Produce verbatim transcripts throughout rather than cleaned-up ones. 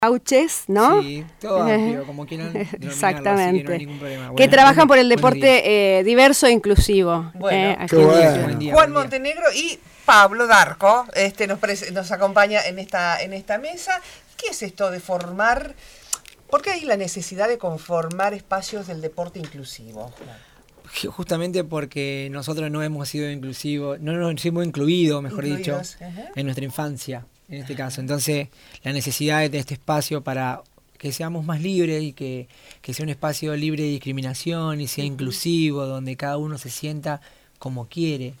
Couches, ¿no? Sí, todo amplio, como quieran denominarlo, exactamente. así que no hay ningún problema. Que Buenas, trabajan buenos, por el buenos deporte eh, diverso e inclusivo. Bueno, eh, qué aquí bueno. en- Buen día, Juan buen día. Montenegro y Pablo Darco este, nos, pres- nos acompaña en esta, en esta mesa. ¿Qué es esto de formar? ¿Por qué hay la necesidad de conformar espacios del deporte inclusivo? Justamente porque nosotros no hemos sido inclusivos, no nos hemos incluido, mejor Incluidos, dicho, ajá. en nuestra infancia, en este caso. Entonces, la necesidad de este espacio para que seamos más libres y que, que sea un espacio libre de discriminación y sea inclusivo, donde cada uno se sienta como quiere,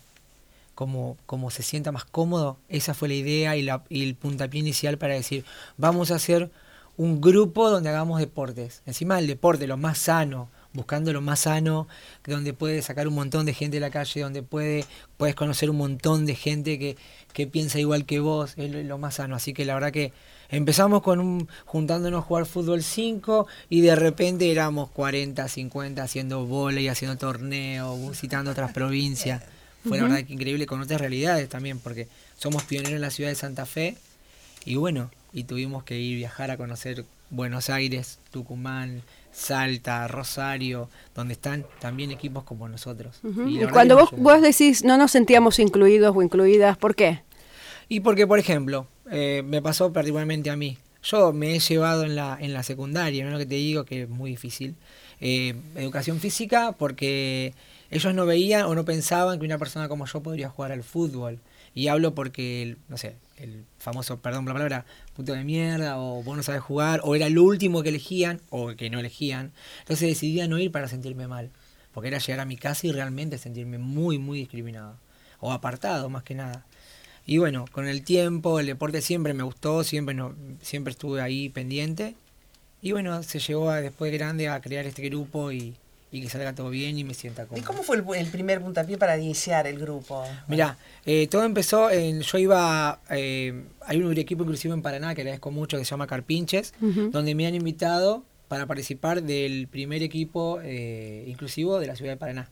como, como se sienta más cómodo. Esa fue la idea y, la, y el puntapié inicial para decir, vamos a hacer un grupo donde hagamos deportes. Encima el deporte, lo más sano, buscando lo más sano, donde puedes sacar un montón de gente de la calle, donde puede, puedes conocer un montón de gente que, que piensa igual que vos, es lo, lo más sano. Así que la verdad que empezamos con un juntándonos a jugar fútbol cinco y de repente éramos cuarenta, cincuenta haciendo vóley, haciendo torneos, visitando otras provincias. Fue la verdad que increíble, con otras realidades también, porque somos pioneros en la ciudad de Santa Fe y bueno, y tuvimos que ir viajar a conocer Buenos Aires, Tucumán, Salta, Rosario, donde están también equipos como nosotros. Ujú. Y Y la verdad cuando que vos, nos sumó. vos decís no nos sentíamos incluidos o incluidas, ¿por qué? Y porque, por ejemplo, eh, me pasó particularmente a mí. Yo me he llevado en la, en la secundaria, ¿no? Lo que te digo, que es muy difícil. Eh, educación física, porque ellos no veían o no pensaban que una persona como yo podría jugar al fútbol. Y hablo porque, el, no sé, el famoso, perdón por la palabra, puto de mierda, o vos no sabés jugar, o era lo último que elegían, o que no elegían. Entonces decidí no ir para sentirme mal. Porque era llegar a mi casa y realmente sentirme muy, muy discriminado. O apartado, más que nada. Y bueno, con el tiempo, el deporte siempre me gustó, siempre no, siempre estuve ahí pendiente. Y bueno, se llegó a, después de grande a crear este grupo y, y que salga todo bien y me sienta ¿Y cómodo. cómo fue el, el primer puntapié para iniciar el grupo? Mirá, eh, todo empezó, en, yo iba, eh, hay un equipo inclusivo en Paraná que agradezco mucho que se llama Carpinches, Ujú. donde me han invitado para participar del primer equipo eh, inclusivo de la ciudad de Paraná.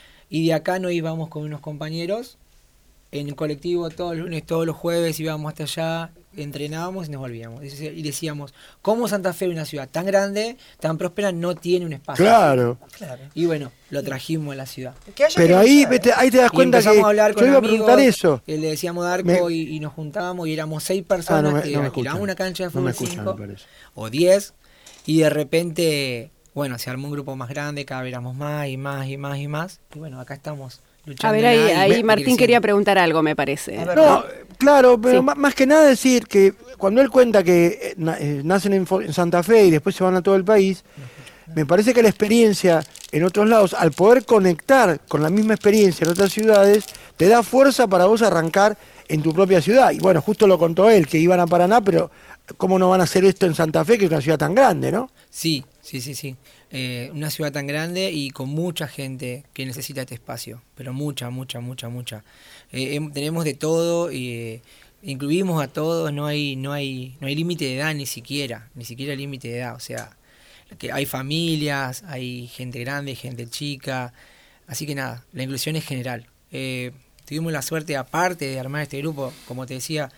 Y de acá nos íbamos con unos compañeros en el colectivo todos los lunes, todos los jueves íbamos hasta allá, entrenábamos y nos volvíamos. Y decíamos, ¿cómo Santa Fe, una ciudad tan grande, tan próspera, no tiene un espacio? Claro. Claro. Y bueno, lo trajimos a la ciudad. Que haya Pero que ahí, luchar, vete, ¿eh? ahí te das Y cuenta que empezamos a hablar yo con iba a amigos, preguntar eso. que le decíamos Darco Me- y, y nos juntábamos y éramos seis Ah, personas no me, que no me alquilábamos escuchan. una cancha de No fútbol me escuchan, cinco me parece. o diez y de repente, bueno, se armó un grupo más grande, cada vez éramos más y más y más y más. Y bueno, acá estamos luchando. A ver, ahí, ahí Martín creciendo. quería preguntar algo, me parece. A ver, No, claro, pero Sí. ma- más que nada decir que cuando él cuenta que eh, na- eh, nacen en, Fo- en Santa Fe y después se van a todo el país, me parece que la experiencia en otros lados, al poder conectar con la misma experiencia en otras ciudades, te da fuerza para vos arrancar en tu propia ciudad. Y bueno, justo lo contó él, que iban a Paraná, pero ¿cómo no van a hacer esto en Santa Fe, que es una ciudad tan grande, no? Sí, sí, sí, sí. Eh, una ciudad tan grande y con mucha gente que necesita este espacio, pero mucha, mucha, mucha, mucha. Eh, em- tenemos de todo y eh, incluimos a todos, no hay, no hay, no hay límite de edad ni siquiera, ni siquiera límite de edad. O sea, que hay familias, hay gente grande, gente chica, así que nada, la inclusión es general. Eh, tuvimos la suerte, aparte de armar este grupo, como te decía,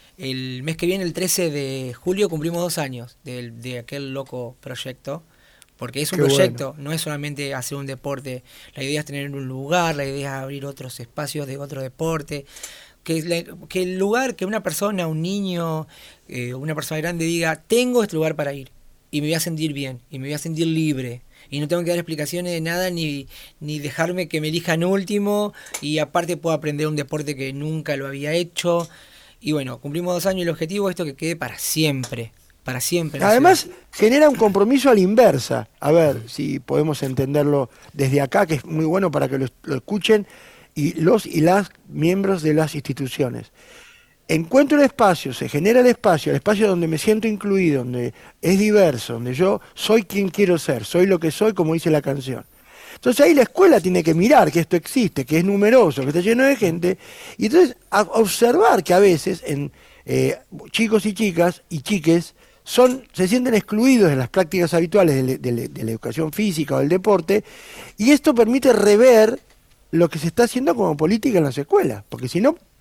el mes que viene, el trece de julio, cumplimos dos años de, de aquel loco proyecto, porque es un Qué proyecto, no es solamente hacer un deporte, la idea es tener un lugar, la idea es abrir otros espacios de otro deporte, que, la- que el lugar, que una persona, un niño, eh, una persona grande diga, tengo este lugar para ir, y me voy a sentir bien, y me voy a sentir libre, y no tengo que dar explicaciones de nada, ni, ni dejarme que me elijan último, y aparte puedo aprender un deporte que nunca lo había hecho. Y bueno, cumplimos dos años y el objetivo es esto que quede para siempre, para siempre. en la Además, ciudad. genera un compromiso a la inversa. A ver si podemos entenderlo desde acá, que es muy bueno para que lo, lo escuchen y los y las miembros de las instituciones. Encuentro el espacio, se genera el espacio, el espacio donde me siento incluido, donde es diverso, donde yo soy quien quiero ser, soy lo que soy, como dice la canción. Entonces ahí la escuela tiene que mirar que esto existe, que es numeroso, que está lleno de gente, y entonces a- observar que a veces en eh, chicos y chicas y chiques son, se sienten excluidos de las prácticas habituales de, de- de- de la educación física o del deporte, y esto permite rever lo que se está haciendo como política en las escuelas, porque si no,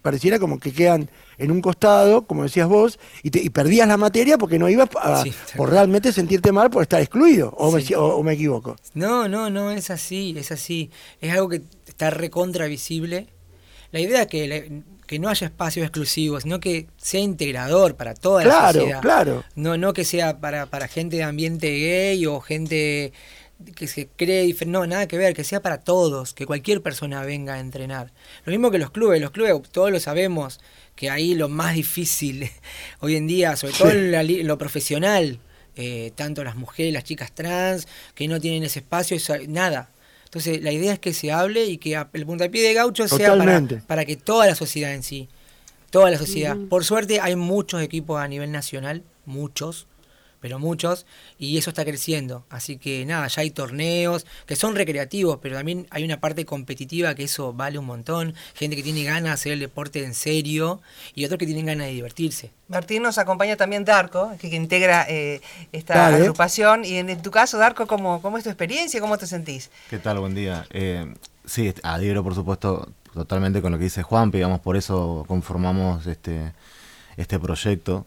pareciera como que quedan en un costado, como decías vos, y, te, y perdías la materia porque no ibas a, Sí, por realmente sentirte mal por estar excluido, o, Sí. me, o, o me equivoco. No, no, no, es así, es así. Es algo que está recontra visible. La idea es que, la- que no haya espacios exclusivos, sino que sea integrador para toda la Claro, sociedad. claro. No, no que sea para, para gente de ambiente gay o gente que se cree diferente. No, nada que ver, que sea para todos, que cualquier persona venga a entrenar. Lo mismo que los clubes, los clubes todos lo sabemos, que ahí lo más difícil hoy en día, sobre todo Sí. en, la li- en lo profesional, eh, tanto las mujeres, las chicas trans, que no tienen ese espacio, eso- nada. Entonces la idea es que se hable y que a- el puntapié de gaucho sea para, Totalmente. para que toda la sociedad en sí, toda la sociedad. Ujú. Por suerte hay muchos equipos a nivel nacional, muchos, pero muchos, y eso está creciendo. Así que nada, ya hay torneos que son recreativos, pero también hay una parte competitiva que eso vale un montón. Gente que tiene ganas de hacer el deporte en serio y otros que tienen ganas de divertirse. Martín, nos acompaña también Darko, que, que integra eh, esta Dale. agrupación. Y en, en tu caso, Darko, ¿cómo, ¿cómo es tu experiencia? ¿Cómo te sentís? ¿Qué tal? Buen día. Eh, sí, adhiero por supuesto totalmente con lo que dice Juan, digamos, por eso conformamos este, este proyecto.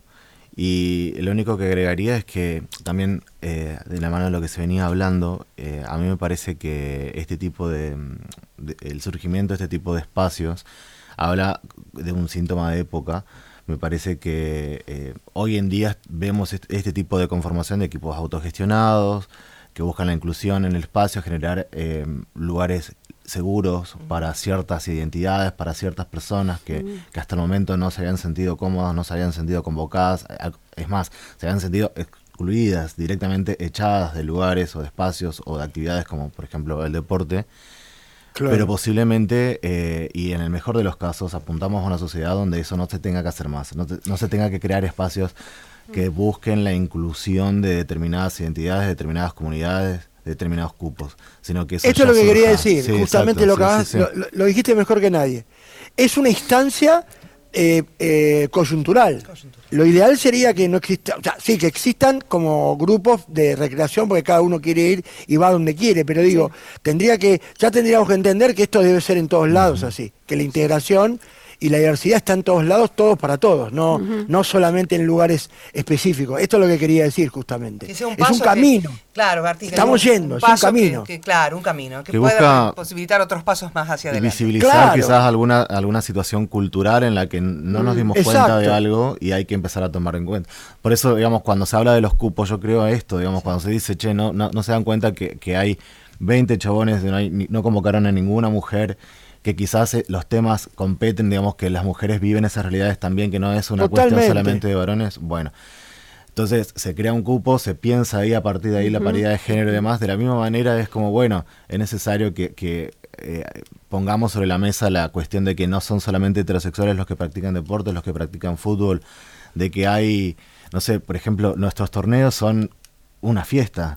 Y lo único que agregaría es que también, eh, de la mano de lo que se venía hablando, eh, a mí me parece que este tipo de, de- el surgimiento de este tipo de espacios habla de un síntoma de época. Me parece que eh, hoy en día vemos est- este tipo de conformación de equipos autogestionados que buscan la inclusión en el espacio, generar eh, lugares seguros para ciertas identidades, para ciertas personas que, que hasta el momento no se habían sentido cómodas, no se habían sentido convocadas, a- es más, se habían sentido excluidas, directamente echadas de lugares o de espacios o de actividades como por ejemplo el deporte. Claro. Pero posiblemente, eh, y en el mejor de los casos, apuntamos a una sociedad donde eso no se tenga que hacer más, no, te- no se tenga que crear espacios que busquen la inclusión de determinadas identidades, de determinadas comunidades, de determinados cupos, sino que eso Esto es ya lo que quería surja. decir, Sí, justamente exacto, lo, que sí, acabas- sí, sí. Lo, lo- lo dijiste mejor que nadie. Es una instancia eh, eh, coyuntural. Lo ideal sería que no exista, o sea, sí, que existan como grupos de recreación, porque cada uno quiere ir y va donde quiere, pero digo, tendría que, ya tendríamos que entender que esto debe ser en todos lados así, que la integración y la diversidad está en todos lados, todos para todos, no, no solamente en lugares específicos. Esto es lo que quería decir justamente. Que sea un es paso un que- camino. claro, Martín. que Estamos sea yendo, es un paso que- camino. que- claro, un camino. Que, Que pueda busca- posibilitar otros pasos más hacia Y adelante. visibilizar Claro. quizás alguna alguna situación cultural en la que no nos dimos cuenta de Exacto. algo y hay que empezar a tomar en cuenta. Por eso, digamos, cuando se habla de los cupos, yo creo a esto, digamos, cuando se dice, che, no, no, no se dan cuenta que, que hay veinte chabones, no, hay, ni- no convocaron a ninguna mujer, que quizás eh, los temas competen, digamos, que las mujeres viven esas realidades también, que no es una Totalmente. cuestión solamente de varones. Bueno, entonces se crea un cupo, se piensa ahí a partir de ahí la paridad de género y demás. De la misma manera es como, bueno, es necesario que, que eh, pongamos sobre la mesa la cuestión de que no son solamente heterosexuales los que practican deportes, los que practican fútbol, de que hay, no sé, por ejemplo, nuestros torneos son una fiesta.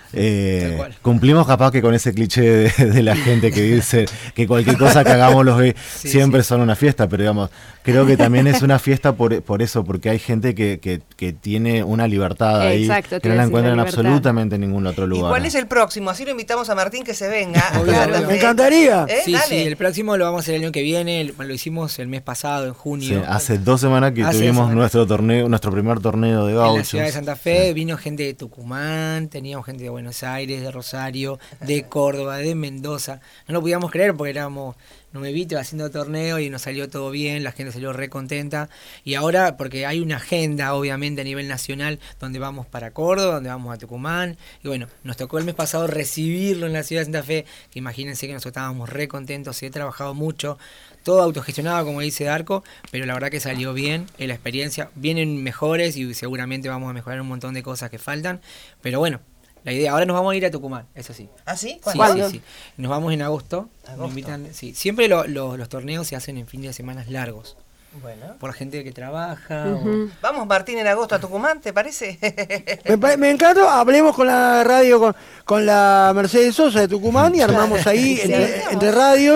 Eh, Tal cual. cumplimos capaz que con ese cliché de, de la gente que dice que cualquier cosa que hagamos los gays Sí, siempre sí. son una fiesta, pero digamos, creo que también es una fiesta por, por eso, porque hay gente que, que, que tiene una libertad ahí Exacto, te que no iba la a decir, encuentran en la libertad. absolutamente en ningún otro ¿Y lugar. cuál es el próximo? Así lo invitamos a Martín que se venga. a Obvio, Santa obvio. Fe. Me encantaría. ¿Eh? Sí, Dale. sí, el próximo lo vamos a hacer el año que viene, el- lo hicimos el mes pasado, en Sí, junio. hace dos semanas que Hace tuvimos dos semanas. nuestro torneo, nuestro primer torneo de En la gauchos. ciudad de Santa Fe vino gente de Tucumán, teníamos gente de Buenos Aires, de Rosario, de Córdoba, de Mendoza. No lo podíamos creer porque éramos nuevitos haciendo torneo y nos salió todo bien, la gente salió re contenta. Y ahora, porque hay una agenda obviamente a nivel nacional donde vamos para Córdoba, donde vamos a Tucumán. Y bueno, nos tocó el mes pasado recibirlo en la ciudad de Santa Fe, que imagínense que nosotros estábamos re contentos, se he trabajado mucho. Todo autogestionado, como dice Darko, pero la verdad que salió bien, eh, la experiencia, vienen mejores y seguramente vamos a mejorar un montón de cosas que faltan, pero bueno, la idea, ahora nos vamos a ir a Tucumán, eso sí. ¿Ah, sí? Sí, ¿Cuándo? sí, sí. Nos vamos en agosto, Agosto. nos invitan, sí. Siempre lo- lo- los torneos se hacen en fines de semana largos, Bueno. por la gente que trabaja. o- Ujú. Vamos, Martín, en agosto a Tucumán, ¿te parece? Me, pa- me encanta, hablemos con la radio, con, con la Mercedes Sosa de Tucumán y armamos ahí Sí, entre, hablamos. entre radios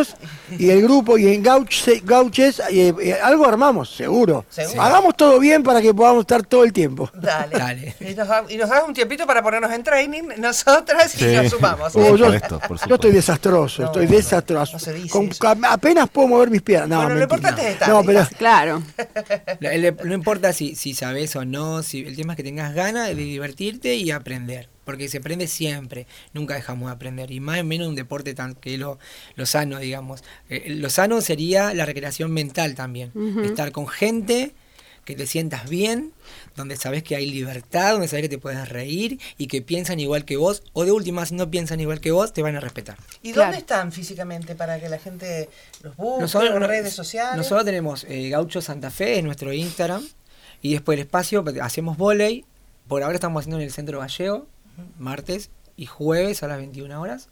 y el grupo, y en Gauche, Gauches, eh, eh, algo armamos, seguro. Seguro. Hagamos todo bien para que podamos estar todo el tiempo. Dale. Dale. Y nos, da- y nos das un tiempito para ponernos en training, nosotras, Sí. y nos sumamos. ¿eh? Oh, Por yo, supuesto, por yo supuesto. estoy desastroso, No, estoy no, desastroso. no se dice Con- eso. a- apenas puedo mover mis piernas. No, Bueno, lo mentira. importante es estar, No, pero digas. Claro. La- el- No importa si, si sabes o no, si el tema es que tengas ganas de divertirte y aprender, porque se aprende siempre, nunca dejamos de aprender, y más o menos un deporte tan que lo, lo sano, digamos. Eh, lo sano sería la recreación mental también, Ujú. estar con gente que te sientas bien, donde sabes que hay libertad, donde sabes que te puedes reír y que piensan igual que vos, o de última, si no piensan igual que vos, te van a respetar. ¿Y Claro. dónde están físicamente para que la gente los busque Nosotros, en no- redes sociales? nosotros tenemos eh, Gaucho Santa Fe, es nuestro Instagram, y después el espacio, hacemos vóley, por ahora estamos haciendo en el Centro Gallego, martes y jueves a las veintiuna horas,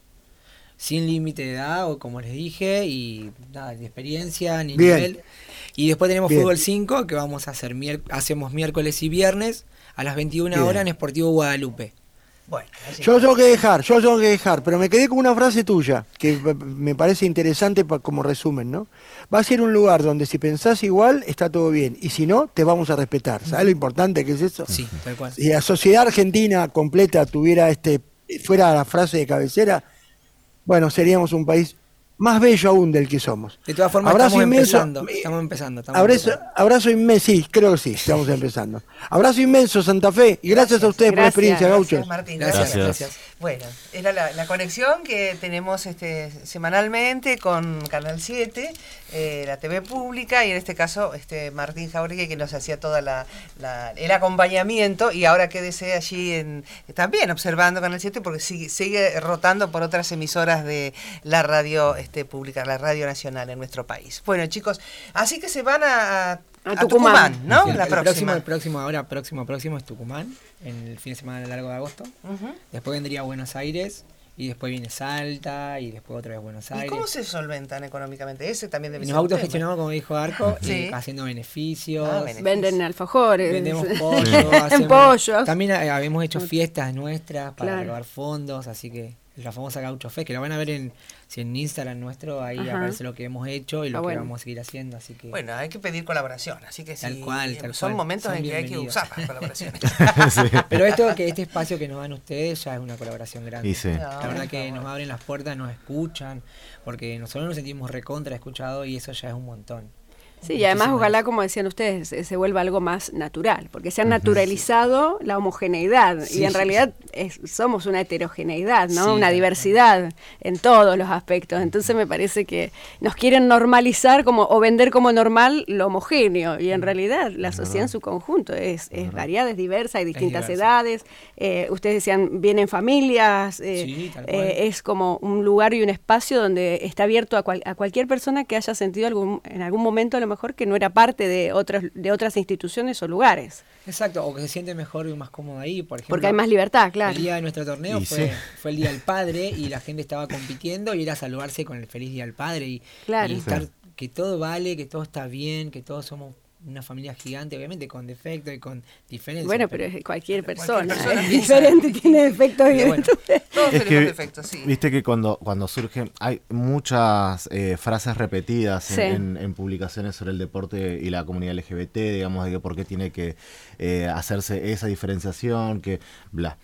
sin límite de edad, o como les dije, y nada, ni experiencia, ni Bien. nivel. Y después tenemos Bien. Fútbol cinco, que vamos a hacer mier- hacemos miércoles y viernes a las veintiuna Bien. horas en Sportivo Guadalupe. Bueno, así. yo tengo que dejar, yo tengo que dejar, pero me quedé con una frase tuya que me- me parece interesante pa- como resumen, ¿no? Va a ser un lugar donde si pensás igual está todo bien y si no te vamos a respetar. ¿Sabes lo importante que es eso? Sí, tal cual. Si la sociedad argentina completa tuviera este, fuera la frase de cabecera, bueno, seríamos un país más bello aún del que somos. De todas formas, Abrazo estamos inmenso. empezando, estamos empezando. estamos Abrazo, empezando. abrazo inmenso, sí, creo que sí, estamos empezando. Abrazo inmenso, Santa Fe, y gracias, Gracias. a ustedes por la Gracias. experiencia, Gracias, Gauchos. Martín. Gracias, Gracias. gracias. Bueno, era la, la conexión que tenemos este semanalmente con Canal siete, eh, la T V pública, y en este caso este Martín Jauregui, que nos hacía toda la, la- el acompañamiento, y ahora quédese allí en, también observando Canal siete, porque sigue, sigue rotando por otras emisoras de la radio este pública, la radio nacional en nuestro país. Bueno, chicos, así que se van a, A Tucumán. ¿no? El, la el próxima. próximo, el próximo, ahora próximo, próximo es Tucumán, en el fin de semana largo de agosto. Ujú. Después vendría Buenos Aires, y después viene Salta, y después otra vez Buenos ¿Y Aires. cómo se solventan económicamente? Ese también debe Y ser nos un tema. autogestionamos, como dijo Arco, Sí. eh, haciendo beneficios. Ah, beneficios. Venden alfajores. Vendemos pollo, Sí. hacemos- Pollos. También eh, habíamos hecho fiestas nuestras para Claro. recaudar fondos, así que la famosa Gaucho Fest, que la van a ver en, si en Instagram nuestro, ahí Ajá. aparece lo que hemos hecho y lo Ah, que bueno. vamos a seguir haciendo, así que... Bueno, hay que pedir colaboración, así que Tal sí, cual, tal son cual. momentos Son en que hay que bienvenidos. usar las colaboraciones. Pero esto, que este espacio que nos dan ustedes ya es una colaboración grande. Y sí. No, La verdad que no, nos bueno. abren las puertas, nos escuchan, porque nosotros nos sentimos recontra escuchados y eso ya es un montón. Sí, y además Muchísimas ojalá, gracias. como decían ustedes, se, se vuelva algo más natural, porque se ha naturalizado la homogeneidad Sí, y en sí, realidad es- somos una heterogeneidad, ¿no? Sí, Una tal diversidad en todos los aspectos. Entonces me parece que nos quieren normalizar como o vender como normal lo homogéneo y en realidad la sociedad en su conjunto es, es variada, es diversa, hay distintas diversa. edades. Eh, ustedes decían, vienen familias, eh, Sí, tal cual. eh, es como un lugar y un espacio donde está abierto a, cual- a cualquier persona que haya sentido algún, en algún momento a lo mejor que no era parte de otras de otras instituciones o lugares, Exacto, o que se siente mejor y más cómodo ahí, por ejemplo. porque hay más libertad, claro. El día de nuestro torneo Y fue, sí. fue el Día del Padre y la gente estaba compitiendo y era saludarse con el feliz Día del Padre y, Claro. y estar, Sí. que todo vale, que todo está bien, que todos somos una familia gigante, obviamente con defectos y con diferencias. Bueno, pero es cualquier persona, persona es piensa- diferente, tiene defectos y Pero bueno. virtudes. Todos Es tenemos que, defectos, sí. viste que cuando, cuando surgen, hay muchas eh, frases repetidas en, Sí. en- en publicaciones sobre el deporte y la comunidad L G B T, digamos, de que por qué tiene que eh, hacerse esa diferenciación, que bla.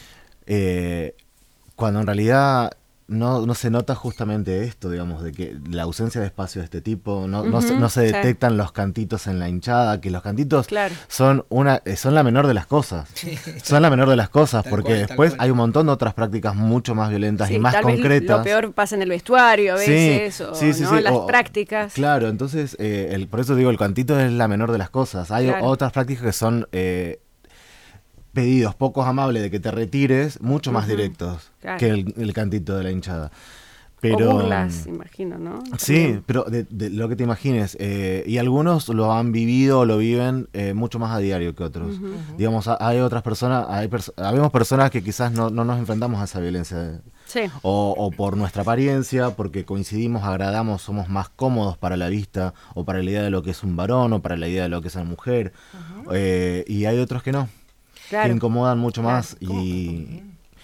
Eh, cuando en realidad no, no se nota justamente esto, digamos, de que la ausencia de espacio de este tipo, no, no, se, Ujú, no se sí. detectan los cantitos en la hinchada, que los cantitos Claro. son una eh, son la menor de las cosas. Son la menor de las cosas, Tal porque cual, tal después cual. hay un montón de otras prácticas mucho más violentas Sí, y más tal vez concretas. lo peor pasa en el vestuario a Sí, veces, o sí, sí, ¿no? sí, las o- prácticas. Claro, entonces, eh, el, por eso digo, el cantito es la menor de las cosas. Hay Claro. otras prácticas que son eh, pedidos pocos amables de que te retires, mucho más Ujú, directos claro. que el, el cantito de la hinchada. Pero, o burlas, imagino, ¿no? Sí, También. pero de, de lo que te imagines. eh, y algunos lo han vivido o lo viven eh, mucho más a diario que otros. Ujú. Digamos, ha- hay otras personas, hay perso- habemos personas que quizás no, no nos enfrentamos a esa violencia. Sí. O, o por nuestra apariencia, porque coincidimos, agradamos, somos más cómodos para la vista, o para la idea de lo que es un varón, o para la idea de lo que es una mujer. Eh, y hay otros que no, Claro. que incomodan mucho Claro. más. Y,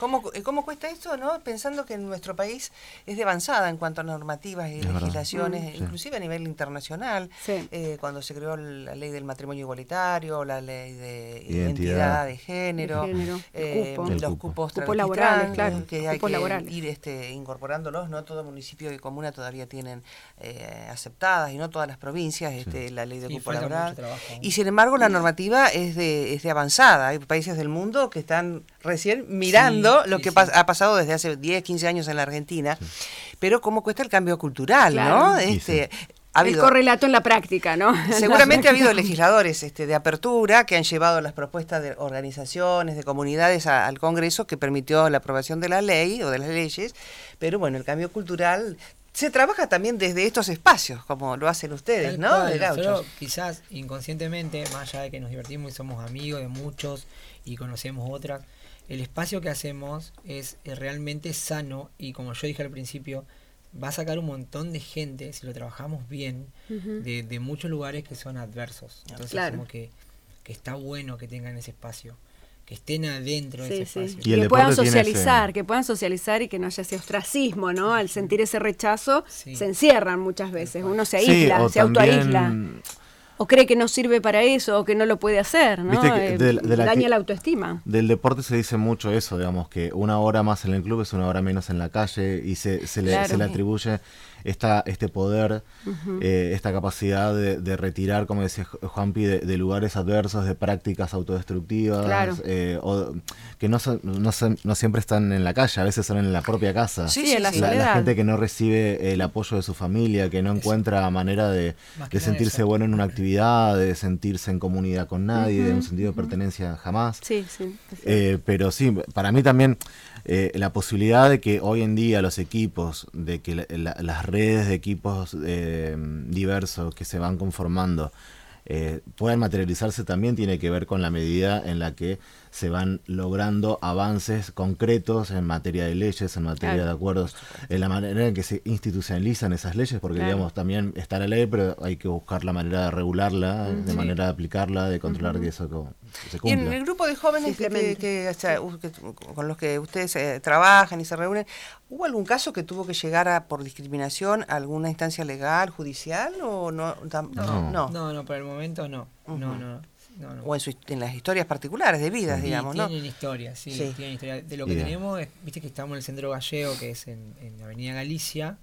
¿Cómo, ¿Cómo cuesta esto, no? Pensando que en nuestro país es de avanzada en cuanto a normativas y Es legislaciones, verdad. inclusive a nivel internacional, Sí. eh, cuando se creó la ley del matrimonio igualitario, la ley de Identidad. identidad de género, De género, eh, cupo. El los cupo. cupos Cupos travesti laborales, trans, claro, que hay cupos que laborales. ir este, incorporándolos, no todo municipio y comuna todavía tienen eh, aceptadas y no todas las provincias este, la ley de Sí, cupo falta laboral. mucho trabajo. Y sin embargo la normativa es de, es de avanzada. Hay países del mundo que están recién mirando Sí, lo sí, que sí. pas- ha pasado desde hace diez, quince años en la Argentina, pero cómo cuesta el cambio cultural, Claro. ¿no? Sí, Este, sí. ha El habido, correlato en la práctica, ¿no? seguramente ha habido legisladores este, de apertura que han llevado las propuestas de organizaciones, de comunidades a- al Congreso que permitió la aprobación de la ley o de las leyes, pero bueno, el cambio cultural se trabaja también desde estos espacios, como lo hacen ustedes, Tal ¿no? cual, De gauchos. nosotros quizás inconscientemente, más allá de que nos divertimos y somos amigos de muchos y conocemos otras, el espacio que hacemos es eh, realmente sano y como yo dije al principio, va a sacar un montón de gente, si lo trabajamos bien, Ujú. de, de muchos lugares que son adversos. Entonces Claro. como que, que está bueno que tengan ese espacio, que estén adentro de Sí, ese sí. espacio. Y el que puedan deporte tiene socializar, ese- que puedan socializar y que no haya ese ostracismo, ¿no? Al sentir ese rechazo, Sí. se encierran muchas veces, uno se Sí, aísla, o se autoaísla. también- O cree que no sirve para eso, o que no lo puede hacer, ¿no? Viste que Eh, de- de la daña que- la autoestima. Del deporte se dice mucho eso, digamos, que una hora más en el club es una hora menos en la calle y se, se, le, Claro. se le atribuye esta, este poder, eh, esta capacidad de, de retirar, como decía Ju- Juanpi, de, de lugares adversos, de prácticas autodestructivas, Claro. eh, o, que no, son- no, son- no siempre están en la calle, a veces son en la propia casa. Sí, Sí, sí, en la sí. La, la soledad. gente que no recibe el apoyo de su familia, que no encuentra manera de, Más que de nada sentirse eso. bueno en una actividad, de sentirse en comunidad con nadie, de un sentido de pertenencia jamás. Sí, sí. Eh, pero sí, para mí también eh, la posibilidad de que hoy en día los equipos, de que la- la- las redes de equipos eh, diversos que se van conformando eh, puedan materializarse también tiene que ver con la medida en la que se van logrando avances concretos en materia de leyes, en materia Claro. de acuerdos, en la manera en que se institucionalizan esas leyes, porque Claro. digamos también está la ley, pero hay que buscar la manera de regularla, de manera de aplicarla, de controlar que eso co- que se Y en cumpla. el grupo de jóvenes que, Simplemente. que- o sea, u- que- con los que ustedes eh, trabajan y se reúnen, ¿hubo algún caso que tuvo que llegar a, por discriminación a alguna instancia legal, judicial o no? Tam- No. no. No, no, por el momento no. Ujú. No, no, no, no. O en, su- en las historias particulares de vidas, Sí, digamos, ¿no? tienen historia, sí, Sí. tienen historia. De lo que Bien. tenemos, es, viste que estamos en el centro gallego, que es en, en Avenida Galicia.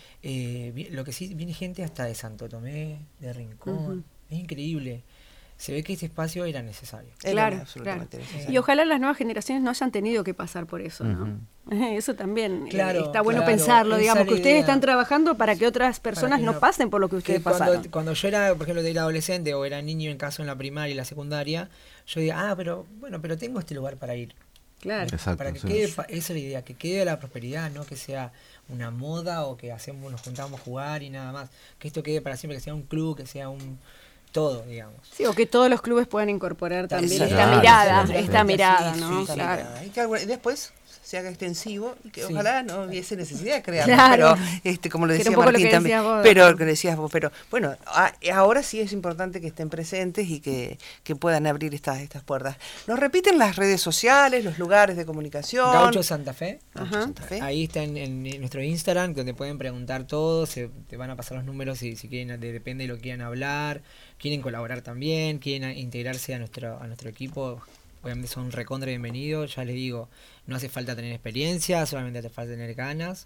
Eh, vi- lo que sí, viene gente hasta de Santo Tomé, de Rincón. Ujú. Es increíble. Se ve que este espacio era necesario. Era Claro, absolutamente claro. necesario. Y ojalá las nuevas generaciones no hayan tenido que pasar por eso, ¿no? Eso también eh, Claro, está bueno claro, pensarlo, esa digamos, es que la ustedes idea. están trabajando para que otras personas que no no- pasen por lo que Que ustedes cuando, pasaron. cuando yo era, por ejemplo, era adolescente o era niño en caso en la primaria y la secundaria, yo diga, ah, pero bueno, pero tengo este lugar para ir. Claro. Exacto, Para que sí. quede, pa- esa es la idea, que quede la prosperidad, no que sea una moda o que hacemos, nos juntamos a jugar y nada más. Que esto quede para siempre, que sea un club, que sea un todo, digamos. Sí, o que todos los clubes puedan incorporar también Exacto. esta Claro, mirada, sí, sí, esta sí, mirada, sí, ¿no? sí, Esta Claro. mirada. Y que algo- y después se haga extensivo y que Sí. ojalá no hubiese necesidad de crearlo, Claro. pero este como lo Que era decía un poco lo Martín que también, decías vos, pero ¿no? lo que decías vos, pero bueno, a- ahora sí es importante que estén presentes y que, que puedan abrir estas estas puertas. Nos repiten las redes sociales, los lugares de comunicación. Gaucho Santa Fe. Gaucho Ajá. Santa Fe. Ahí está en, en- en nuestro Instagram, donde pueden preguntar todo, se, te van a pasar los números si, si quieren, de- depende de lo que quieran hablar, quieren colaborar también, quieren a- integrarse a nuestro, a nuestro equipo, obviamente son recontra bienvenidos, ya les digo, no hace falta tener experiencia, solamente hace falta tener ganas,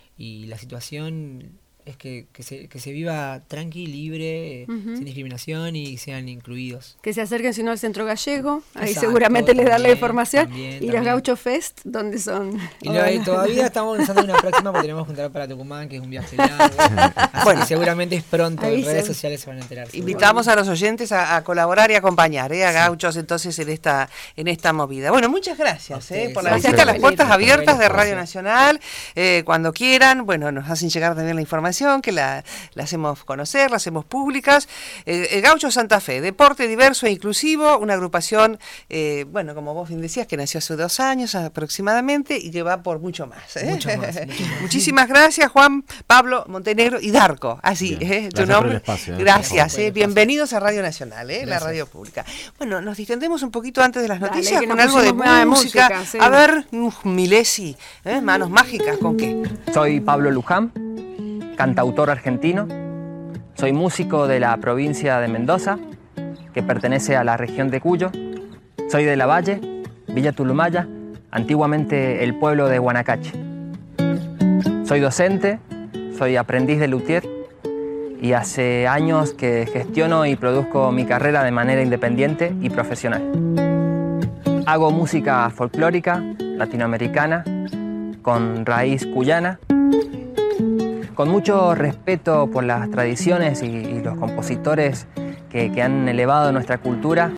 y la situación es que, que, se, que se viva tranqui, libre, eh, Ujú. sin discriminación y sean incluidos. Que se acerquen si no al Centro Gallego, ahí Exacto, seguramente les dan la también, información. también, y los también. Gaucho Fest, ¿dónde son? Y no, y todavía estamos pensando en una próxima porque tenemos que juntar para Tucumán, que es un viaje largo. Así Bueno. que seguramente es pronto, Ahí en redes se- sociales se van a enterar. seguro. Invitamos a los oyentes a, a colaborar y acompañar, ¿eh? A Gauchos entonces en esta en esta movida. Bueno, muchas gracias A ¿eh? ustedes. por la Gracias visita, por las puertas venir. abiertas de Bueno, Radio Nacional, eh, cuando quieran. Bueno, nos hacen llegar también la información. información, que la, la hacemos conocer, la hacemos públicas. Eh, el Gaucho Santa Fe, deporte diverso e inclusivo, una agrupación, eh, bueno, como vos bien decías, que nació hace dos años aproximadamente y que va por mucho más. ¿eh? Mucho más, mucho más. Muchísimas gracias, Juan Pablo Montenegro y Darko. Así, Bien. ¿eh? Tu Gracias nombre. por el espacio, ¿eh? Gracias, Por el eh, espacio. bienvenidos a Radio Nacional, ¿eh? la Gracias. radio pública. Bueno, nos distendemos un poquito antes de las Dale, noticias que con nos algo de pusimos nada de música. música, sí. A ver, uh, Milesi, ¿eh? Manos mágicas, ¿con qué? Soy Pablo Luján, cantautor argentino. Soy músico de la provincia de Mendoza, que pertenece a la región de Cuyo. Soy de La Valle, Villa Tulumaya, antiguamente el pueblo de Guanacache. Soy docente, soy aprendiz de luthier y hace años que gestiono y produzco mi carrera de manera independiente y profesional. Hago música folclórica, latinoamericana, con raíz cuyana, con mucho respeto por las tradiciones y, y los compositores que, que han elevado nuestra cultura.